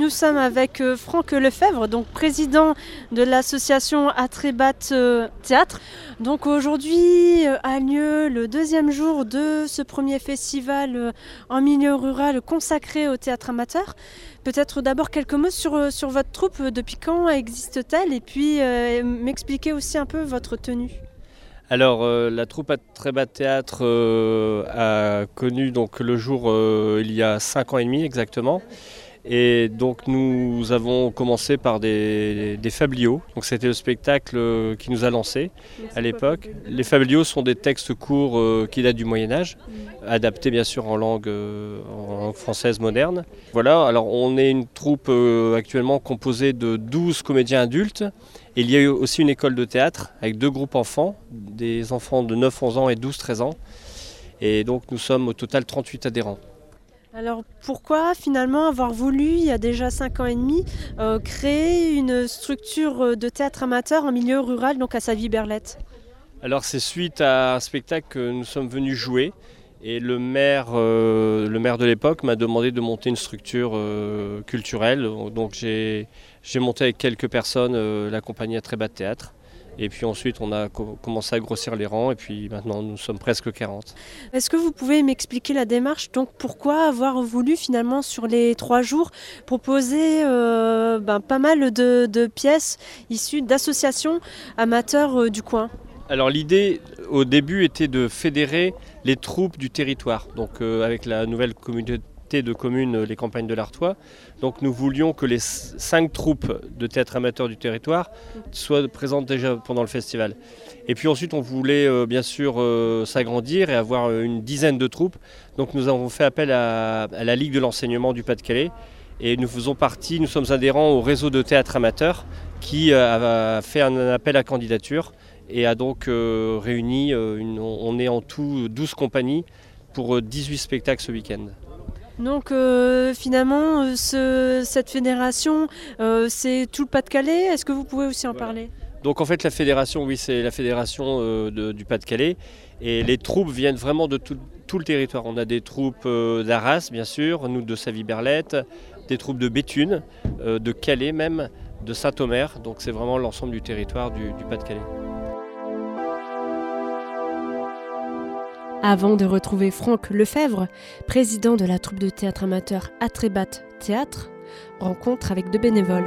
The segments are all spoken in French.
Nous sommes avec Franck Lefebvre, donc président de l'association Atrébat Théâtre. Donc aujourd'hui a lieu le deuxième jour de ce premier festival en milieu rural consacré au théâtre amateur. Peut-être d'abord quelques mots sur votre troupe, depuis quand existe-t-elle, et puis m'expliquer aussi un peu votre tenue. Alors la troupe Atrébat Théâtre a connu donc le jour il y a 5 ans et demi exactement. Et donc nous avons commencé par des fabliaux. Donc c'était le spectacle qui nous a lancé à l'époque. Les fabliaux sont des textes courts qui datent du Moyen-Âge, adaptés bien sûr en langue française moderne. Voilà, alors on est une troupe actuellement composée de 12 comédiens adultes. Et il y a eu aussi une école de théâtre avec 2 groupes enfants, des enfants de 9-11 ans et 12-13 ans. Et donc nous sommes au total 38 adhérents. Alors pourquoi finalement avoir voulu, il y a déjà 5 ans et demi, créer une structure de théâtre amateur en milieu rural, donc à Savy-Berlette ? Alors c'est suite à un spectacle que nous sommes venus jouer et le maire de l'époque m'a demandé de monter une structure culturelle. Donc j'ai monté avec quelques personnes la compagnie Atrébat Théâtre. Et puis ensuite, on a commencé à grossir les rangs et puis maintenant, nous sommes presque 40. Est-ce que vous pouvez m'expliquer la démarche ? Donc pourquoi avoir voulu finalement sur les 3 jours proposer pas mal de pièces issues d'associations amateurs du coin ? Alors l'idée au début était de fédérer les troupes du territoire, donc avec la nouvelle communauté de communes, les Campagnes de l'Artois. Donc nous voulions que les 5 troupes de théâtre amateur du territoire soient présentes déjà pendant le festival. Et puis ensuite on voulait bien sûr s'agrandir et avoir une dizaine de troupes. Donc nous avons fait appel à la Ligue de l'enseignement du Pas-de-Calais et nous sommes adhérents au réseau de théâtre amateur qui a fait un appel à candidature et a donc réuni, on est en tout 12 compagnies pour 18 spectacles ce week-end. Donc finalement, cette fédération, c'est tout le Pas-de-Calais. Est-ce que vous pouvez aussi en parler ? Donc en fait la fédération, oui, c'est la fédération du Pas-de-Calais. Et les troupes viennent vraiment de tout le territoire. On a des troupes d'Arras, bien sûr, nous de Savy-Berlette, des troupes de Béthune, de Calais même, de Saint-Omer. Donc c'est vraiment l'ensemble du territoire du Pas-de-Calais. Avant de retrouver Franck Lefebvre, président de la troupe de théâtre amateur Atrébat Théâtre, rencontre avec 2 bénévoles.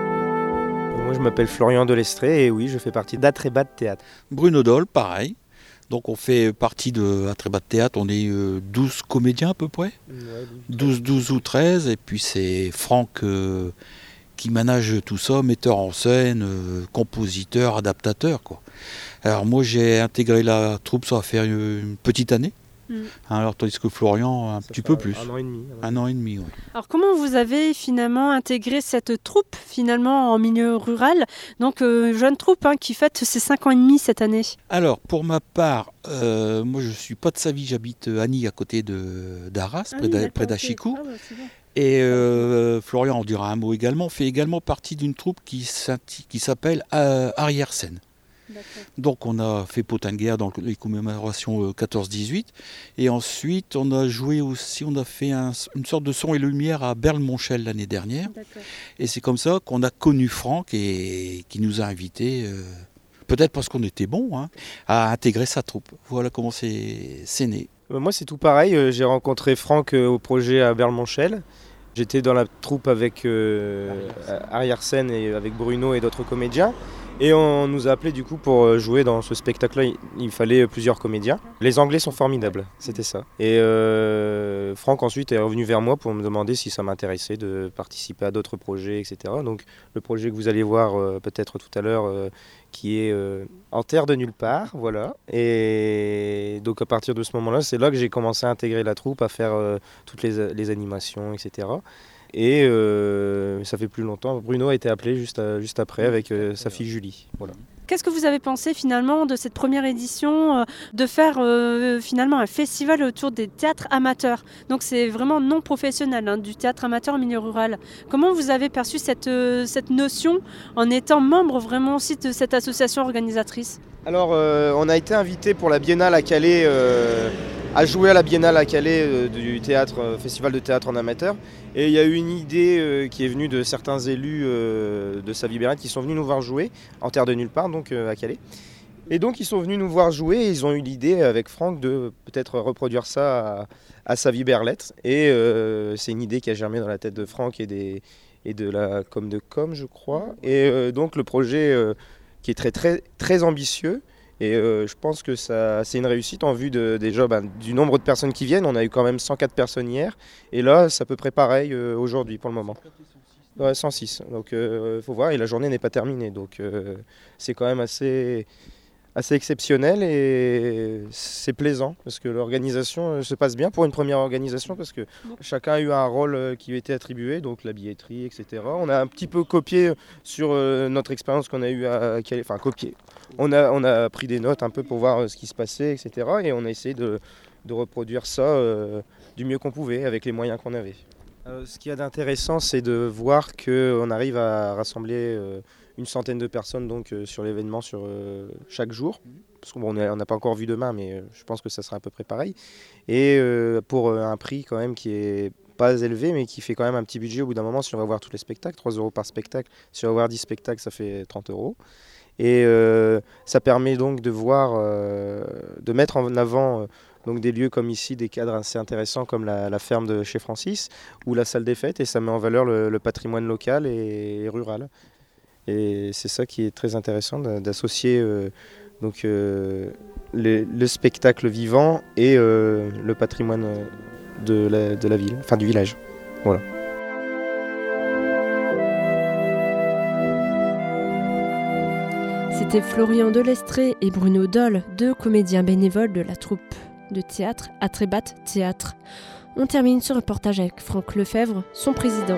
Moi je m'appelle Florian Delestré et oui, je fais partie d'Atrébat Théâtre. Bruno Doll, pareil. Donc on fait partie de Atrébat Théâtre, on est 12 comédiens à peu près, 12 ou 13, et puis c'est Franck qui manage tout ça, metteur en scène, compositeur, adaptateur, quoi. Alors moi j'ai intégré la troupe, ça va faire une petite année, alors tandis que Florian un petit peu plus. Un an et demi, oui. Alors comment vous avez finalement intégré cette troupe finalement en milieu rural, donc jeune troupe qui fête ses 5 ans et demi cette année ? Alors pour ma part, moi je suis pas de Savy, j'habite Annie à côté d'Arras, près d'Achicou. Ah, bah, et Florian en dira un mot également, fait également partie d'une troupe qui s'appelle Arrière-Scène. D'accord. Donc on a fait Potin-de-Guerre dans les commémorations 14-18 et ensuite on a joué aussi, on a fait une sorte de son et lumière à Berle-Monchel l'année dernière. D'accord. Et c'est comme ça qu'on a connu Franck et qui nous a invités, peut-être parce qu'on était bons, à intégrer sa troupe. Voilà comment c'est né. Moi c'est tout pareil, j'ai rencontré Franck au projet à Berle-Monchel. J'étais dans la troupe avec Arrière-Scène et avec Bruno et d'autres comédiens. Et on nous a appelés du coup pour jouer dans ce spectacle-là. Il fallait plusieurs comédiens. Les Anglais sont formidables, c'était ça. Et Franck ensuite est revenu vers moi pour me demander si ça m'intéressait de participer à d'autres projets, etc. Donc le projet que vous allez voir peut-être tout à l'heure, qui est En terre de nulle part, voilà. Et donc à partir de ce moment-là, c'est là que j'ai commencé à intégrer la troupe, à faire toutes les animations, etc. Et ça fait plus longtemps. Bruno a été appelé juste après avec sa fille Julie. Voilà. Qu'est-ce que vous avez pensé finalement de cette première édition, de faire finalement un festival autour des théâtres amateurs ? Donc c'est vraiment non professionnel, du théâtre amateur en milieu rural. Comment vous avez perçu cette notion en étant membre vraiment aussi de cette association organisatrice ? Alors on a été invité pour la Biennale à Calais à jouer à la Biennale à Calais du théâtre, festival de théâtre en amateur. Et il y a eu une idée qui est venue de certains élus de Savy-Berlette qui sont venus nous voir jouer en terre de nulle part, donc à Calais. Et donc ils sont venus nous voir jouer et ils ont eu l'idée avec Franck de peut-être reproduire ça à Savy-Berlette. Et c'est une idée qui a germé dans la tête de Franck et de la com, je crois. Et donc le projet qui est très, très, très ambitieux. Et je pense que c'est une réussite en vue déjà du nombre de personnes qui viennent. On a eu quand même 104 personnes hier. Et là, c'est à peu près pareil aujourd'hui pour le moment. Ouais, 106. Donc il faut voir. Et la journée n'est pas terminée. Donc c'est quand même assez exceptionnel et c'est plaisant parce que l'organisation se passe bien pour une première organisation parce que chacun a eu un rôle qui lui était attribué, donc la billetterie, etc. On a un petit peu copié sur notre expérience qu'on a eue à Calais, enfin copié. On a pris des notes un peu pour voir ce qui se passait, etc. Et on a essayé de reproduire ça du mieux qu'on pouvait avec les moyens qu'on avait. Ce qu'il y a d'intéressant, c'est de voir qu'on arrive à rassembler une centaine de personnes donc, sur l'événement chaque jour. Parce qu'on n'a pas encore vu demain, mais je pense que ça sera à peu près pareil. Et pour un prix quand même qui est pas élevé, mais qui fait quand même un petit budget au bout d'un moment si on va voir tous les spectacles. 3 € par spectacle. Si on va voir 10 spectacles, ça fait 30 €. Et ça permet donc de mettre en avant donc des lieux comme ici, des cadres assez intéressants comme la ferme de chez Francis ou la salle des fêtes, et ça met en valeur le patrimoine local et rural. Et c'est ça qui est très intéressant, d'associer le spectacle vivant et le patrimoine de la ville, enfin du village. Voilà. C'était Florian Delestré et Bruno Doll, 2 comédiens bénévoles de la troupe de théâtre Atrébat Théâtre. On termine ce reportage avec Franck Lefebvre, son président.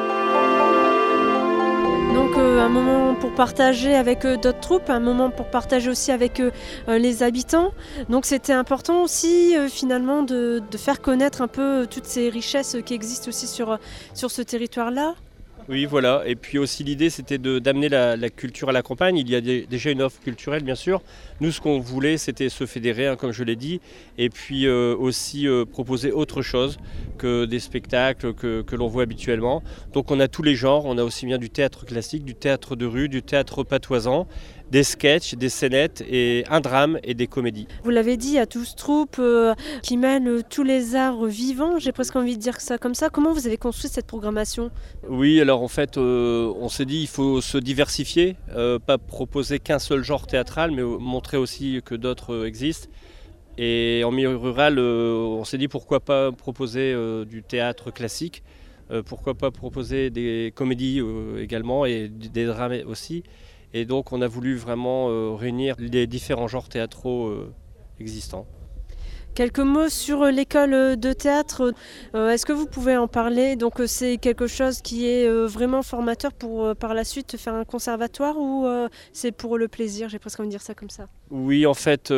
Donc un moment pour partager avec d'autres troupes, un moment pour partager aussi avec les habitants. Donc c'était important aussi finalement de faire connaître un peu toutes ces richesses qui existent aussi sur ce territoire-là. Oui, voilà. Et puis aussi l'idée, c'était d'amener la culture à la campagne. Il y a déjà une offre culturelle, bien sûr. Nous, ce qu'on voulait, c'était se fédérer, comme je l'ai dit, et puis aussi proposer autre chose que des spectacles que l'on voit habituellement. Donc on a tous les genres. On a aussi bien du théâtre classique, du théâtre de rue, du théâtre patoisant, des sketchs, des scénettes, et un drame et des comédies. Vous l'avez dit, il y a 12 troupes qui mêlent tous les arts vivants. J'ai presque envie de dire ça comme ça. Comment vous avez construit cette programmation ? Oui, alors en fait, on s'est dit il faut se diversifier, pas proposer qu'un seul genre théâtral, mais montrer aussi que d'autres existent. Et en milieu rural, on s'est dit pourquoi pas proposer du théâtre classique, pourquoi pas proposer des comédies également et des drames aussi. Et donc on a voulu vraiment réunir les différents genres théâtraux existants. Quelques mots sur l'école de théâtre. Est-ce que vous pouvez en parler ? Donc c'est quelque chose qui est vraiment formateur pour par la suite faire un conservatoire, ou c'est pour le plaisir ? J'ai presque envie de dire ça comme ça. Oui, en fait,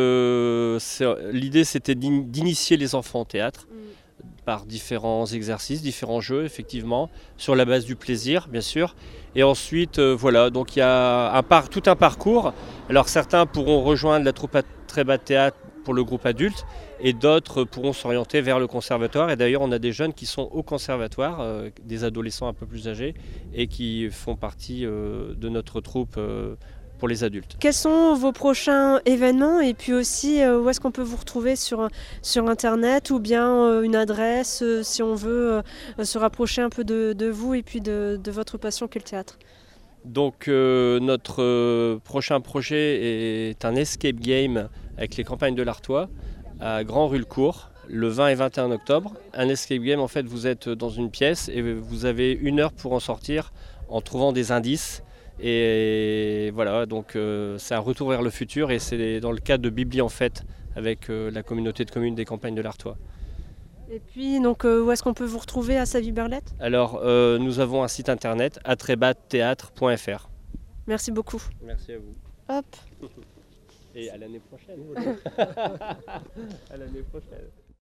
l'idée c'était d'initier les enfants au théâtre par différents exercices, différents jeux, effectivement, sur la base du plaisir, bien sûr. Et ensuite, voilà, donc il y a tout un parcours. Alors certains pourront rejoindre la troupe Atrébat Théâtre pour le groupe adulte, et d'autres pourront s'orienter vers le conservatoire. Et d'ailleurs, on a des jeunes qui sont au conservatoire, des adolescents un peu plus âgés, et qui font partie de notre troupe pour les adultes. Quels sont vos prochains événements, et puis aussi où est-ce qu'on peut vous retrouver sur Internet, ou bien une adresse si on veut se rapprocher un peu de vous et puis de votre passion qu'est le théâtre ? Donc notre prochain projet est un escape game avec les campagnes de l'Artois à Grand-Rulcourt le 20 et 21 octobre. Un escape game, en fait, vous êtes dans une pièce et vous avez 1 heure pour en sortir en trouvant des indices. Et voilà, donc c'est un retour vers le futur, et c'est dans le cadre de Bibli en Fête avec la communauté de communes des campagnes de l'Artois. Et puis, donc, où est-ce qu'on peut vous retrouver à Savy-Berlette ? Alors, nous avons un site internet, atrebatthéâtre.fr. Merci beaucoup. Merci à vous. Hop. Et à l'année prochaine. À l'année prochaine.